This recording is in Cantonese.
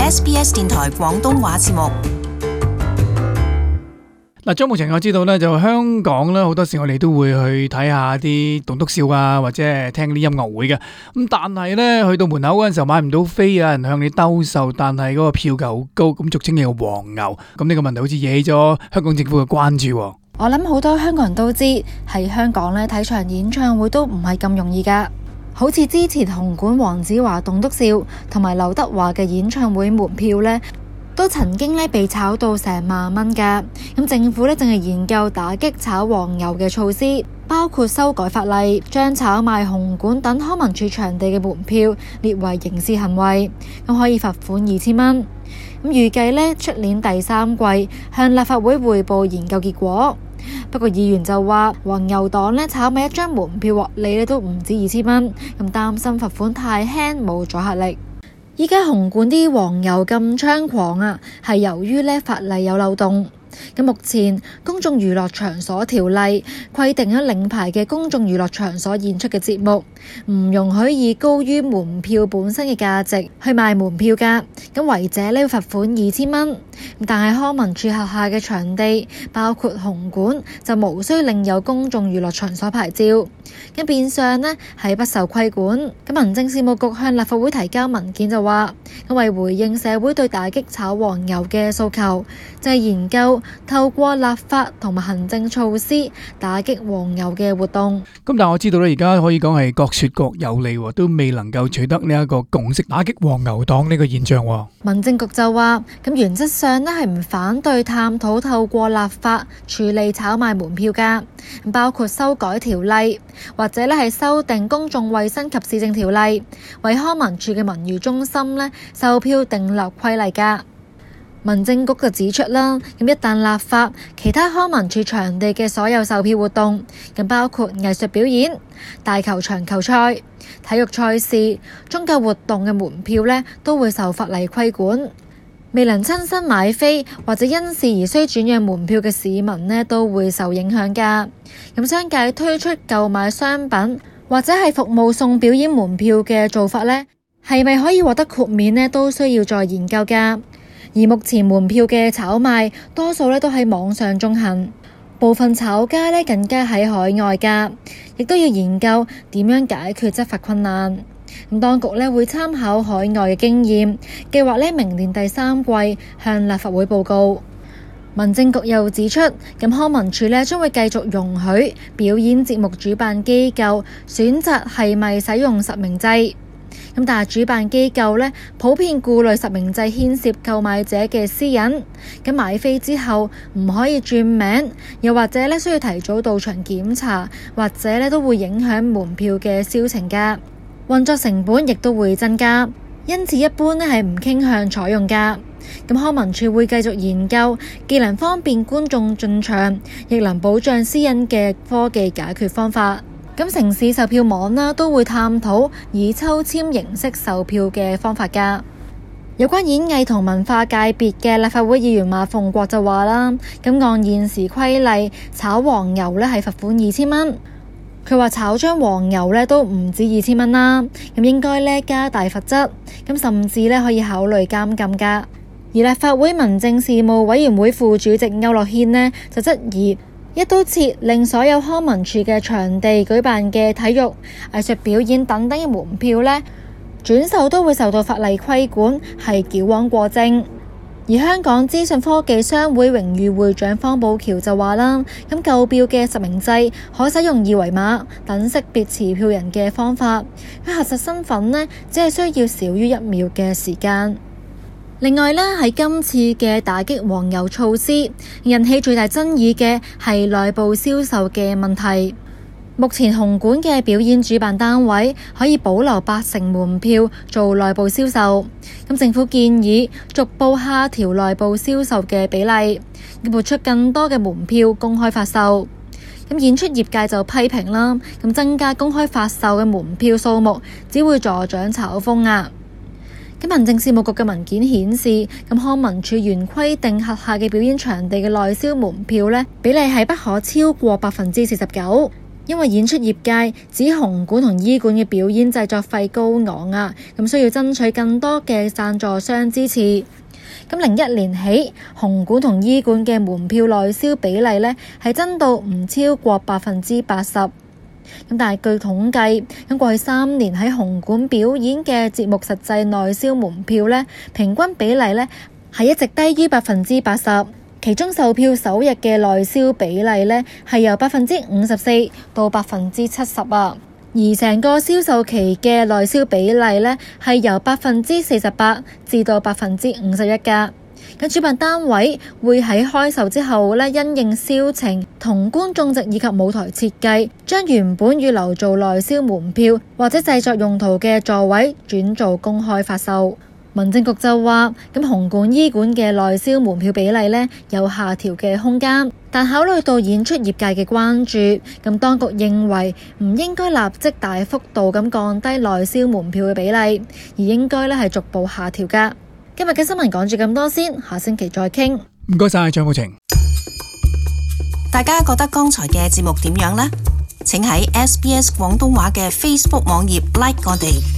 SBS 電台廣東話節目。 嗱，張慕晴我知道咧，就香港咧好多時我哋都會去睇下啲棟篤笑啊，或者係聽啲音樂會嘅。咁但係咧去到門口嗰陣時候買唔到飛，有人向你兜售，但係嗰個票價好高，咁俗稱嘅黃牛。咁呢個問題好似惹起咗香港政府嘅關注。 我諗好多香港人都知，喺香港咧睇場演唱會都唔係咁容易噶。好似之前紅館黃子華棟篤笑同埋劉德華嘅演唱會門票咧，都曾經咧被炒到成萬蚊噶。咁政府咧正係研究打擊炒黃牛嘅措施，包括修改法例，將炒賣紅館等康文署場地嘅門票列為刑事行為，咁可以罰款2000蚊。咁預計咧出年第3季向立法會匯報研究結果。不過議員就話黃牛黨咧炒賣一張門票獲利咧都唔止2000蚊，咁擔心罰款太輕冇阻嚇力。依家紅館啲黃牛咁猖狂啊，係由於咧法例有漏洞。咁目前公眾娛樂場所條例規定咗領牌嘅公眾娛樂場所演出嘅節目唔容許以高於門票本身嘅價值去賣門票㗎，咁違者呢要罰款2000蚊。但係康文署轄下嘅場地包括紅館就無需另有公眾娛樂場所牌照，咁變相呢係不受規管。咁民政事務局向立法會提交文件就話，為回應社會對打擊炒黃牛嘅訴求，就係研究透過立法同埋行政措施打擊黃牛嘅活動。 咁但係我知道咧，而家可以講係各說各有理，都未能夠取得呢一個共識打擊黃牛黨呢個現象。 民政局就話，咁原則上呢係唔反對探討透過立法處理炒賣門票㗎，包括修改條例或者咧係修訂公眾衛生及市政條例，為康文署嘅文娛中心呢售票訂立規例㗎。民政局就指出啦，咁一旦立法，其他康文署場地嘅所有售票活動，咁包括藝術表演、大球場球賽、體育賽事、宗教活動嘅門票呢，都會受法例規管。未能親身買飛或者因事而需轉讓門票嘅市民呢，都會受影響㗎。咁商界推出購買商品或者係服務送表演門票嘅做法呢，係咪可以獲得豁免呢，都需要再研究㗎。而目前門票嘅炒賣多數咧都喺網上進行，部分炒家咧更加喺海外㗎，亦都要研究點樣解決執法困難。咁當局咧會參考海外嘅經驗，計劃咧明年第3季向立法會報告。民政局又指出，咁康文署咧將會繼續容許表演節目主辦機構選擇係咪使用實名制。咁但係主辦機構呢，普遍顧慮實名制牽涉購買者嘅私隱，咁買飛之後唔可以轉名，又或者呢需要提早到場檢查，或者呢都會影響門票嘅銷情㗎，運作成本亦都會增加，因此一般呢係唔傾向採用㗎。咁康文署會繼續研究，既能方便觀眾進場，亦能保障私隱嘅科技解決方法。咁城市售票網啦，都會探討以抽籤形式售票嘅方法㗎。有關演藝同文化界別嘅立法會議員馬逢國就話啦，咁按現時規例，炒黃牛呢係罰款2000蚊。佢話炒張黃牛呢都唔止2000蚊啦，咁應該呢加大罰則，咁甚至呢可以考慮監禁㗎。而立法會民政事務委員會副主席區諾軒呢就質疑，一刀切令所有康文署嘅場地舉辦嘅體育、藝術表演等等嘅門票呢，轉售都會受到法例規管，係矯枉過正。而香港資訊科技商會榮譽會長方寶橋就話啦，咁購票嘅實名制可使用二維碼等識別持票人嘅方法，佢核實身份呢，只係需要少於1秒嘅時間。另外呢，喺今次嘅打擊黃牛措施，引起最大爭議嘅係內部銷售嘅問題。目前紅館嘅表演主辦單位可以保留80%門票做內部銷售，咁政府建議逐步下調內部銷售嘅比例，撥出更多嘅門票公開發售。咁演出業界就批評啦，咁增加公開發售嘅門票數目，只會助長炒風啊。咁民政事務局嘅文件顯示，咁康文署原規定轄下嘅表演場地嘅內銷門票呢，比例係不可超過49%。 因為演出業界指紅館同伊館嘅表演製作費高昂啊，咁需要爭取更多嘅贊助商支持。咁01年起，紅館同伊館嘅門票內銷比例呢係增到唔超過80%。咁但係據統計，咁過去3年喺紅館表演嘅節目實際內銷門票呢，平均比例呢係一直低於80%。其中售票首日嘅內銷比例呢係由54%到70%啊，而成個銷售期嘅內銷比例呢係由48%至到51%㗎。咁主辦單位會喺開售之後呢，因應銷情同觀眾席以及舞台設計，將原本預留做內銷門票或者製作用途嘅座位轉做公開發售。民政局就話，咁紅館、伊館嘅內銷門票比例呢有下調嘅空間，但考慮到演出業界嘅關注，咁當局認為唔應該立即大幅度咁降低內銷門票嘅比例，而應該呢係逐步下調㗎。今日嘅新聞講住咁多先，下星期再傾。 唔該晒張寶晴。 大家覺得剛才嘅節目點樣呢？請喺SBS 廣東話嘅 Facebook 網頁 like 我哋。